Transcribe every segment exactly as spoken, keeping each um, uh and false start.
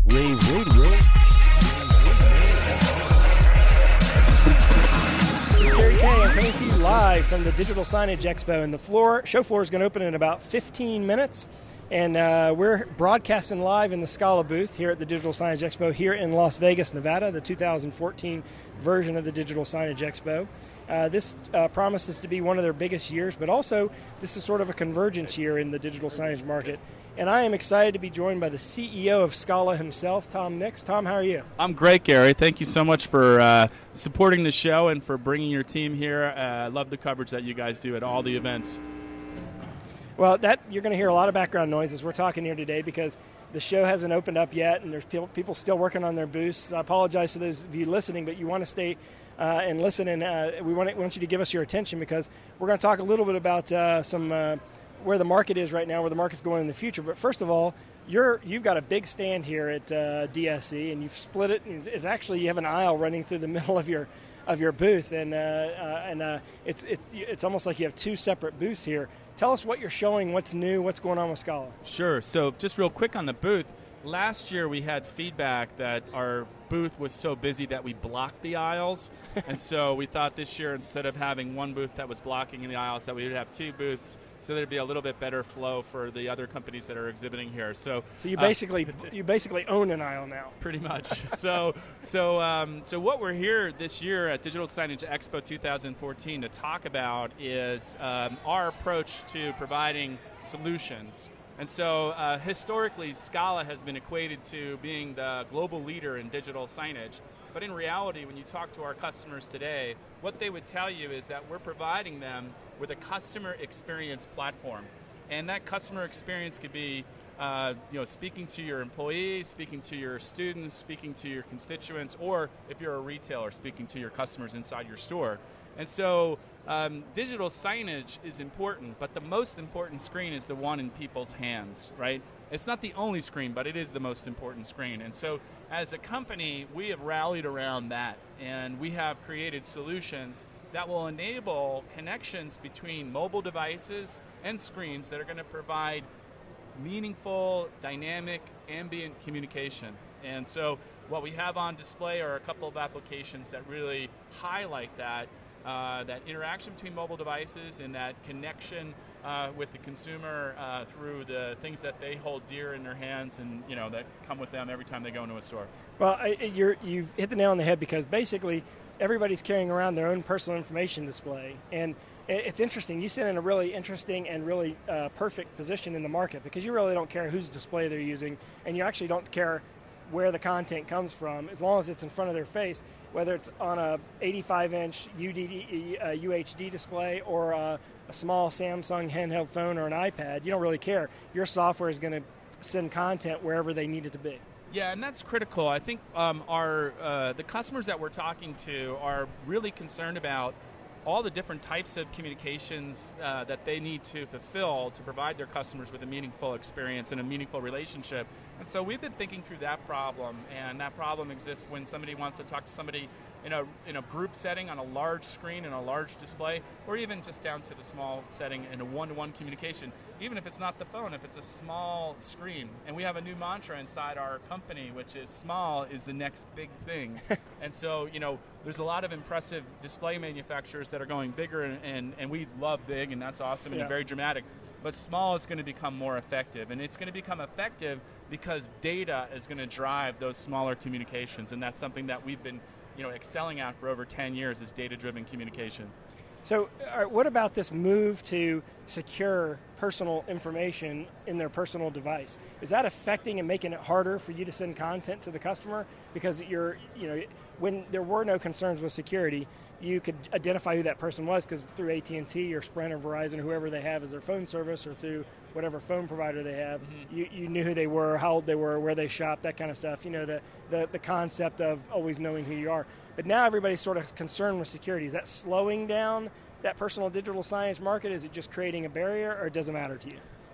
Wave Radio. This is Gary Kay. I'm coming to you live from the Digital Signage Expo, and the floor show floor is going to open in about fifteen minutes. And uh, we're broadcasting live in the Scala booth here at the Digital Signage Expo here in Las Vegas, Nevada, the two thousand fourteen version of the Digital Signage Expo. Uh, this uh, promises to be one of their biggest years, but also this is sort of a convergence year in the digital signage market. And I am excited to be joined by the C E O of Scala himself, Tom Nix. Tom, how are you? I'm great, Gary. Thank you so much for uh, supporting the show and for bringing your team here. Uh, I love the coverage that you guys do at all the events. Well, that you're going to hear a lot of background noise as we're talking here today because the show hasn't opened up yet, and there's people, people still working on their booths. I apologize to those of you listening, but you want to stay uh, and listen, and uh, we want, want you to give us your attention because we're going to talk a little bit about uh, some uh, where the market is right now, where the market's going in the future. But first of all, you're you've got a big stand here at uh, D S E, and you've split it. And it's actually you have an aisle running through the middle of your of your booth, and uh, uh, and uh, it's it's it's almost like you have two separate booths here. Tell us what you're showing, what's new, what's going on with Scala. Sure. So just real quick on the booth, last year we had feedback that our booth was so busy that we blocked the aisles. And so we thought this year, instead of having one booth that was blocking the aisles, that we would have two booths so there'd be a little bit better flow for the other companies that are exhibiting here. So so you basically uh, you basically own an aisle now. Pretty much. so so um, so what we're here this year at Digital Signage Expo two thousand fourteen to talk about is um, our approach to providing solutions. And so uh, historically, Scala has been equated to being the global leader in digital signage. But in reality, when you talk to our customers today, what they would tell you is that we're providing them with a customer experience platform. And that customer experience could be uh, you know, speaking to your employees, speaking to your students, speaking to your constituents, or if you're a retailer, speaking to your customers inside your store. And so um, digital signage is important, but the most important screen is the one in people's hands, right? It's not the only screen, but it is the most important screen. And so as a company, we have rallied around that, and we have created solutions that will enable connections between mobile devices and screens that are going to provide meaningful, dynamic, ambient communication. And so what we have on display are a couple of applications that really highlight that. Uh, that interaction between mobile devices and that connection uh, with the consumer uh, through the things that they hold dear in their hands and you know that come with them every time they go into a store. Well, I, you're, you've hit the nail on the head because basically everybody's carrying around their own personal information display, and it's interesting. You sit in a really interesting and really uh, perfect position in the market because you really don't care whose display they're using, and you actually don't care where the content comes from as long as it's in front of their face, whether it's on a eighty-five inch U D D, uh, U H D display or uh, a small Samsung handheld phone or an iPad. You don't really care. Your software is going to send content wherever they need it to be. Yeah, and that's critical. I think um, our uh, the customers that we're talking to are really concerned about all the different types of communications uh, that they need to fulfill to provide their customers with a meaningful experience and a meaningful relationship. And so we've been thinking through that problem, and that problem exists when somebody wants to talk to somebody in a in a group setting on a large screen and a large display, or even just down to the small setting in a one-to-one communication, even if it's not the phone, if it's a small screen. And we have a new mantra inside our company, which is small is the next big thing. And so, you know, there's a lot of impressive display manufacturers that are going bigger, and, and, and we love big, and that's awesome and yeah. very dramatic. But small is going to become more effective, and it's going to become effective because data is going to drive those smaller communications, and that's something that we've been, you know, excelling at for over ten years is data-driven communication. So uh, what about this move to secure personal information in their personal device? Is that affecting and making it harder for you to send content to the customer? Because you're, you know, when there were no concerns with security, you could identify who that person was because through A T and T or Sprint or Verizon, whoever they have as their phone service, or through whatever phone provider they have, mm-hmm. you, you knew who they were, how old they were, where they shopped, that kind of stuff. You know, the, the, the concept of always knowing who you are. But now everybody's sort of concerned with security. Is that slowing down that personal digital signage market? Is it just creating a barrier, or it doesn't matter to you?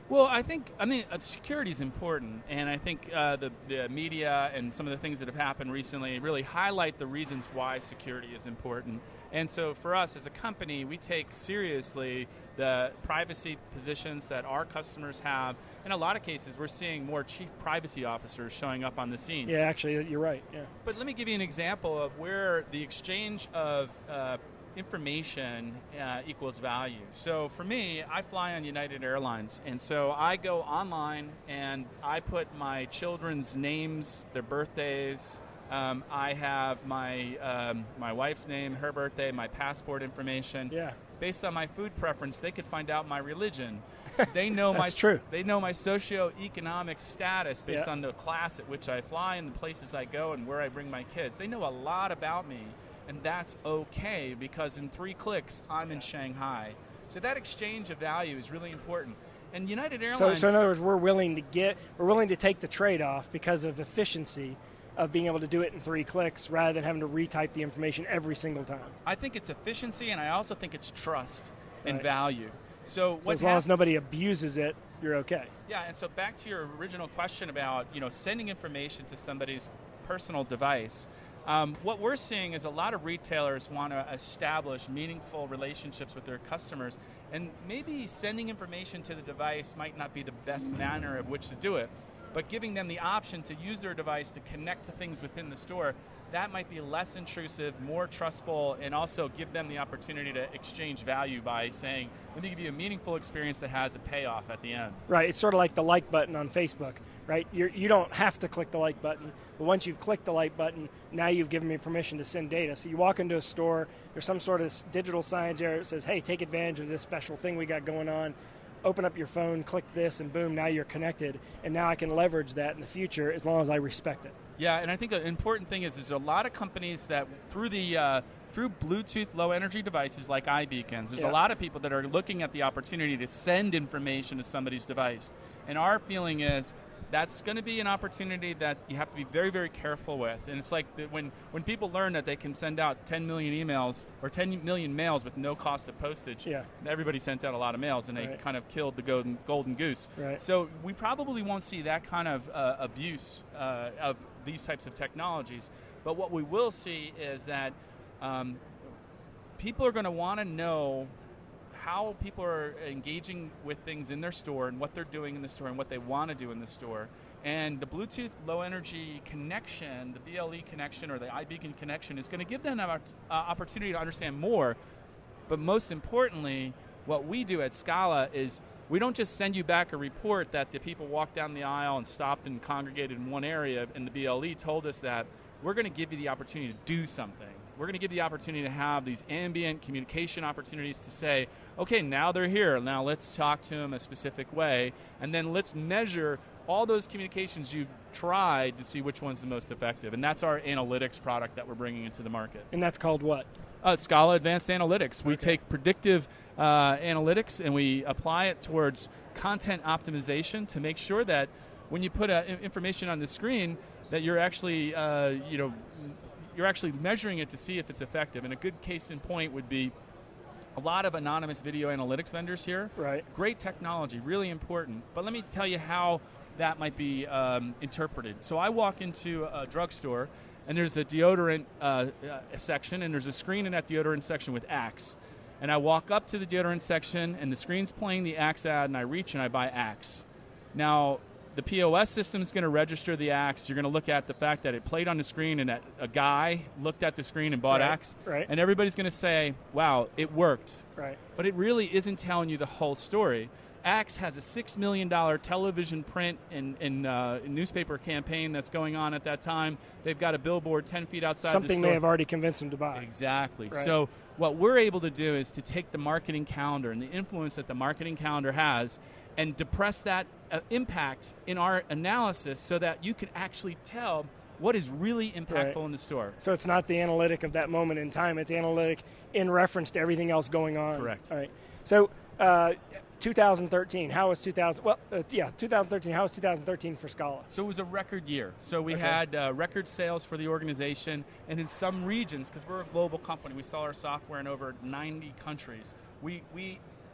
Well, I think, I mean, uh, security is important, and I think uh, the, the media and some of the things that have happened recently really highlight the reasons why security is important. And so for us as a company, we take seriously the privacy positions that our customers have. In a lot of cases, we're seeing more chief privacy officers showing up on the scene. Yeah, actually, you're right. Yeah. But let me give you an example of where the exchange of uh, information uh, equals value. So for me, I fly on United Airlines, and so I go online and I put my children's names, their birthdays. Um, I have my um, my wife's name, her birthday, my passport information. Yeah. Based on my food preference, they could find out my religion. They know my true. They know my socioeconomic status based yeah. on the class at which I fly and the places I go and where I bring my kids. They know a lot about me. And that's okay, because in three clicks, I'm in Shanghai. So that exchange of value is really important. And United Airlines... So, so in other words, we're willing to get, we're willing to take the trade-off because of efficiency of being able to do it in three clicks rather than having to retype the information every single time. I think it's efficiency, and I also think it's trust and right. value. So, so as long hap- as nobody abuses it, you're okay. Yeah, and so back to your original question about, you know, sending information to somebody's personal device. Um, what we're seeing is a lot of retailers want to establish meaningful relationships with their customers, and maybe sending information to the device might not be the best manner of which to do it, but giving them the option to use their device to connect to things within the store, that might be less intrusive, more trustful, and also give them the opportunity to exchange value by saying, let me give you a meaningful experience that has a payoff at the end. Right, it's sort of like the like button on Facebook, right? You're, you don't have to click the like button, but once you've clicked the like button, now you've given me permission to send data. So you walk into a store, there's some sort of digital signage there that says, hey, take advantage of this special thing we got going on. Open up your phone, click this, and boom, now you're connected. And now I can leverage that in the future as long as I respect it. Yeah, and I think the important thing is there's a lot of companies that through the uh, through Bluetooth low energy devices like iBeacons, there's yeah. a lot of people that are looking at the opportunity to send information to somebody's device. And our feeling is that's going to be an opportunity that you have to be very, very careful with. And it's like the, when, when people learn that they can send out ten million emails or ten million mails with no cost of postage, yeah. everybody sent out a lot of mails, and they right. kind of killed the golden, golden goose. Right. So we probably won't see that kind of uh, abuse uh, of these types of technologies. But what we will see is that um, people are going to want to know how people are engaging with things in their store and what they're doing in the store and what they want to do in the store. And the Bluetooth low energy connection, the B L E connection or the iBeacon connection is going to give them an uh, opportunity to understand more. But most importantly, what we do at Scala is we don't just send you back a report that the people walked down the aisle and stopped and congregated in one area and the B L E told us that. We're going to give you the opportunity to do something. We're going to give you the opportunity to have these ambient communication opportunities to say, okay, now they're here. Now let's talk to them a specific way, and then let's measure all those communications you've tried to see which one's the most effective. And that's our analytics product that we're bringing into the market. And that's called what? Uh, Scala Advanced Analytics. We okay. take predictive uh, analytics and we apply it towards content optimization to make sure that when you put uh, information on the screen, that you're actually, uh, you know, you're actually measuring it to see if it's effective. And a good case in point would be a lot of anonymous video analytics vendors here. Right. Great technology, really important. But let me tell you how that might be um, interpreted. So I walk into a drugstore, and there's a deodorant uh, uh, section, and there's a screen in that deodorant section with Axe. And I walk up to the deodorant section, and the screen's playing the Axe ad, and I reach and I buy Axe. Now, the P O S system is going to register the Axe. You're going to look at the fact that it played on the screen and that a guy looked at the screen and bought right, Axe. Right. And everybody's going to say, wow, it worked. Right. But it really isn't telling you the whole story. Axe has a six million dollars television print and, and uh, newspaper campaign that's going on at that time. They've got a billboard ten feet outside Something the store. may have already convinced them to buy. Exactly. Right. So what we're able to do is to take the marketing calendar and the influence that the marketing calendar has and depress that uh, impact in our analysis so that you can actually tell what is really impactful right. in the store. So it's not the analytic of that moment in time. It's analytic in reference to everything else going on. Correct. All right. So uh, two thousand thirteen, how was two thousand? Well, uh, yeah, two thousand thirteen. How was two thousand thirteen for Scala? So it was a record year. So we okay. had uh, record sales for the organization, and in some regions, because we're a global company, we sell our software in over ninety countries. We we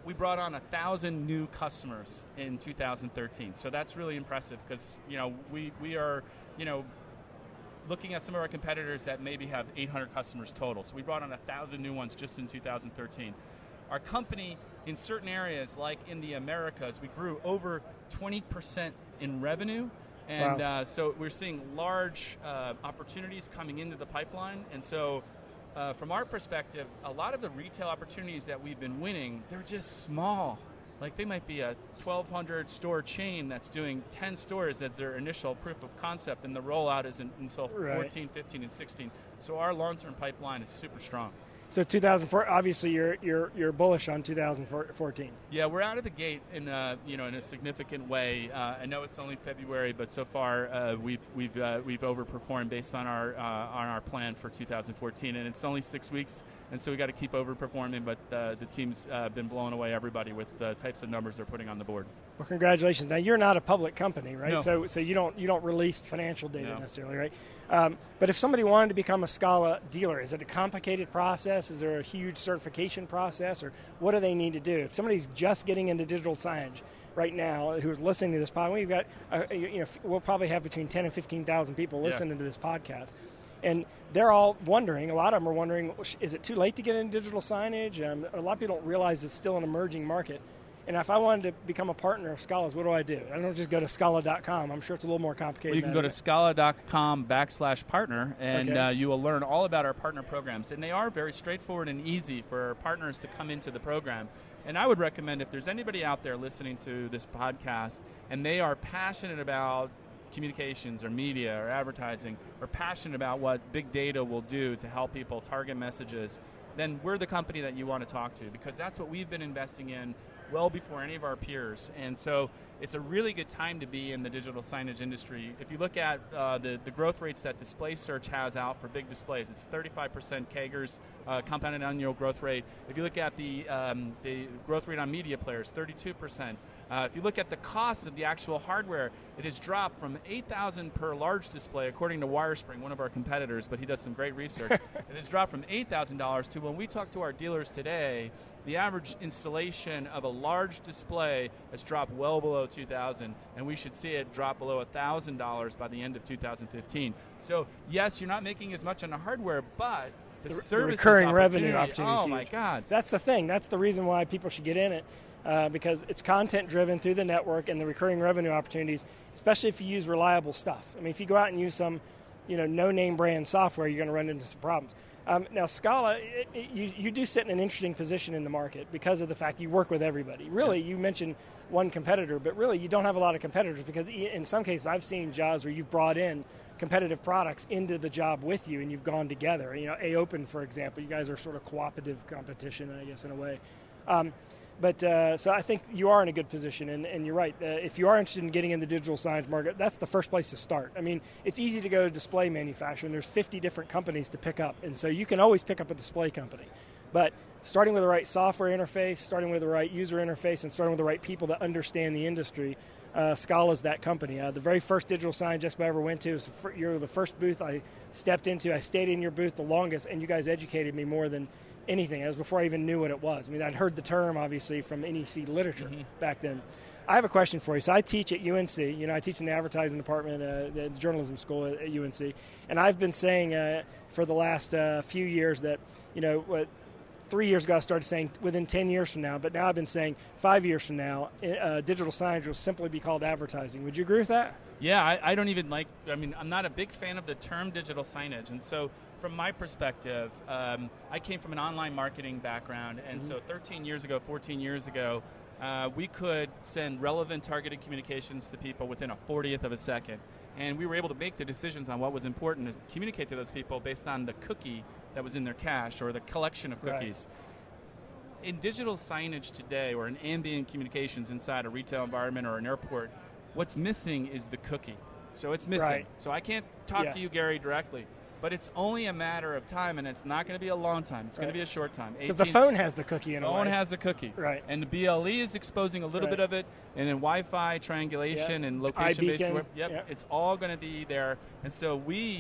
we brought on a thousand new customers in two thousand thirteen. So that's really impressive because, you know, we, we are, you know, looking at some of our competitors that maybe have eight hundred customers total. So we brought on a thousand new ones just in two thousand thirteen. Our company, in certain areas, like in the Americas, we grew over twenty percent in revenue. And wow. uh, so we're seeing large uh, opportunities coming into the pipeline. And so uh, from our perspective, a lot of the retail opportunities that we've been winning, they're just small. Like they might be a twelve hundred store chain that's doing ten stores as their initial proof of concept, and the rollout isn't until right. fourteen, fifteen, and sixteen. So our long-term pipeline is super strong. So two thousand four, obviously you're you're you're bullish on two thousand fourteen. Yeah, we're out of the gate in a, you know in a significant way. Uh, I know it's only February, but so far uh, we've we've uh, we've overperformed based on our uh, on our plan for two thousand fourteen, and it's only six weeks, and so we got to keep overperforming. But uh, the team's uh, been blowing away everybody with the types of numbers they're putting on the board. Well, congratulations. Now you're not a public company, right? No. So so you don't you don't release financial data No. necessarily, right? Um, but if somebody wanted to become a Scala dealer, is it a complicated process? Is there a huge certification process, or what do they need to do? If somebody's just getting into digital signage right now, who's listening to this podcast, we've got uh, you know we'll probably have between ten and fifteen thousand people listening yeah. to this podcast, and they're all wondering. A lot of them are wondering: is it too late to get into digital signage? Um, a lot of people don't realize it's still an emerging market. And if I wanted to become a partner of Scala's, what do I do? I don't just go to scala dot com. I'm sure it's a little more complicated. Well, you can go to scala dot com backslash partner, and okay. uh, you will learn all about our partner programs. And they are very straightforward and easy for partners to come into the program. And I would recommend, if there's anybody out there listening to this podcast and they are passionate about communications or media or advertising, or passionate about what big data will do to help people target messages, then we're the company that you want to talk to, because that's what we've been investing in well before any of our peers. And so it's a really good time to be in the digital signage industry. If you look at uh, the, the growth rates that Display Search has out for big displays, it's thirty-five percent C A G Rs, uh, compounded annual growth rate. If you look at the, um, the growth rate on media players, thirty-two percent. Uh, if you look at the cost of the actual hardware, it has dropped from eight thousand dollars per large display, according to Wirespring, one of our competitors, but he does some great research. It has dropped from eight thousand dollars to, when we talk to our dealers today, the average installation of a large display has dropped well below two thousand dollars, and we should see it drop below one thousand dollars by the end of two thousand fifteen. So, yes, you're not making as much on the hardware, but the, the, services the recurring opportunity, revenue opportunity. Oh, my God. That's the thing. That's the reason why people should get in it. Uh, because it's content-driven through the network, and the recurring revenue opportunities, especially if you use reliable stuff. I mean, if you go out and use some, you know, no-name brand software, you're going to run into some problems. Um, now, Scala, it, it, you, you do sit in an interesting position in the market because of the fact you work with everybody. Really, you mentioned one competitor, but really you don't have a lot of competitors, because in some cases I've seen jobs where you've brought in competitive products into the job with you and you've gone together. You know, A-Open, for example, you guys are sort of cooperative competition, I guess, in a way. Um, But uh, so I think you are in a good position, and, and you're right. Uh, if you are interested in getting in the digital signage market, that's the first place to start. I mean, it's easy to go to display manufacturer, and there's fifty different companies to pick up, and so you can always pick up a display company. But starting with the right software interface, starting with the right user interface, and starting with the right people that understand the industry, uh, Scala's that company. Uh, the very first digital signage expo I ever went to, was the fir- you're the first booth I stepped into. I stayed in your booth the longest, and you guys educated me more than anything. It was before I even knew what it was. I mean, I'd heard the term, obviously, from N E C literature mm-hmm. back then. I have a question for you. So I teach at U N C. You know, I teach in the advertising department, uh, the journalism school at, at U N C. And I've been saying uh, for the last uh, few years that, you know, what, three years ago I started saying within ten years from now, but now I've been saying five years from now, uh, digital signage will simply be called advertising. Would you agree with that? Yeah, I, I don't even like, I mean, I'm not a big fan of the term digital signage. And so from my perspective, um, I came from an online marketing background, and mm-hmm. so thirteen years ago, fourteen years ago, uh, we could send relevant targeted communications to people within a fortieth of a second. And we were able to make the decisions on what was important to communicate to those people based on the cookie that was in their cache or the collection of cookies. Right. In digital signage today, or in ambient communications inside a retail environment or an airport, what's missing is the cookie. So it's missing. Right. So I can't talk yeah. to you, Gary, directly. But it's only a matter of time, and it's not going to be a long time. It's right. going to be a short time. Because the phone has the cookie in a way. The phone has the cookie. Right. And the B L E is exposing a little right. bit of it, and then Wi-Fi, triangulation, yeah. and location-based. iBeacon. Yep, yep. It's all going to be there. And so we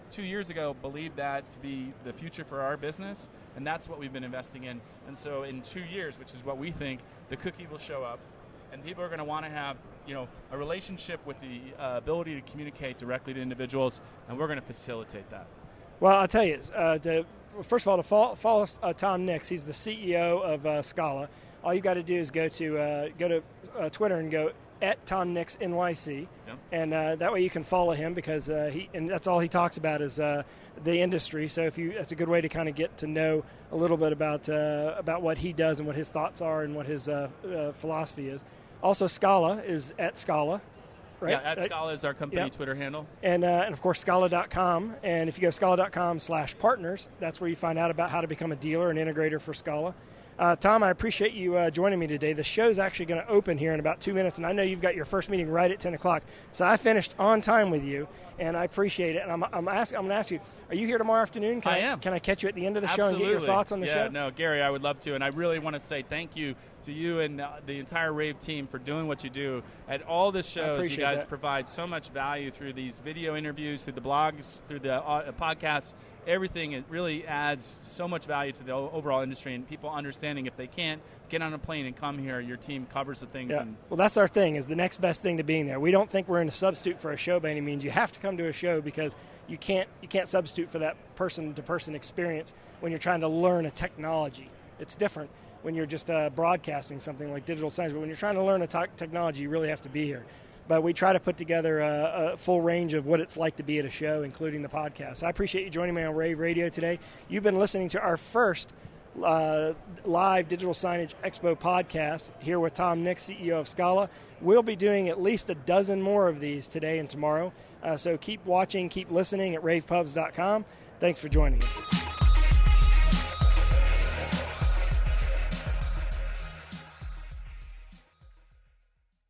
two years ago believed that to be the future for our business, and that's what we've been investing in. And so in two years, which is what we think, the cookie will show up, and people are going to want to have, you know, a relationship with the uh, ability to communicate directly to individuals, and we're going to facilitate that. Well, I'll tell you, uh, to, first of all, to follow, follow uh, Tom Nix, he's the C E O of uh, Scala. All you got to do is go to uh, go to uh, Twitter and go at Tom Nix N Y C, yep. and uh, that way you can follow him because uh, he and that's all he talks about is uh, the industry. So if you, that's a good way to kind of get to know a little bit about uh, about what he does and what his thoughts are and what his uh, uh, philosophy is. Also, Scala is at Scala. Right? Yeah, at Scala is our company yep. Twitter handle. And, uh, and of course, Scala dot com. And if you go to Scala dot com slash partners, that's where you find out about how to become a dealer and integrator for Scala. Uh, Tom, I appreciate you uh, joining me today. The show's actually going to open here in about two minutes, and I know you've got your first meeting right at ten o'clock. So I finished on time with you, and I appreciate it. And I'm, I'm, ask, I'm going to ask you, are you here tomorrow afternoon? Can I, I am. Can I catch you at the end of the Absolutely. show and get your thoughts on the yeah, show? Yeah, no, Gary, I would love to. And I really want to say thank you to you and uh, the entire Rave team for doing what you do. At all the shows, you guys that. provide so much value through these video interviews, through the blogs, through the uh, podcasts. Everything, it really adds so much value to the overall industry, and people understanding if they can't get on a plane and come here, your team covers the things. Yeah. And well, that's our thing, is the next best thing to being there. We don't think we're in a substitute for a show by any means. You have to come to a show because you can't you can't substitute for that person-to-person experience when you're trying to learn a technology. It's different when you're just uh, broadcasting something like digital signage, but when you're trying to learn a t- technology, you really have to be here. But we try to put together a, a full range of what it's like to be at a show, including the podcast. I appreciate you joining me on Rave Radio today. You've been listening to our first uh, live Digital Signage Expo podcast here with Tom Nix, C E O of Scala. We'll be doing at least a dozen more of these today and tomorrow. Uh, so keep watching, keep listening at rave pubs dot com. Thanks for joining us.